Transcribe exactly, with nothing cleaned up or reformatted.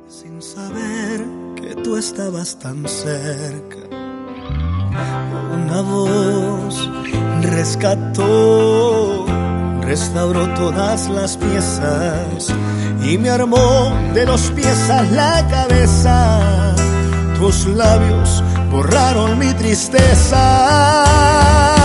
Sin saber que tú estabas tan cerca, una voz rescató, restauró todas las piezas y me armó de los pies a la cabeza. Tus labios borraron mi tristeza.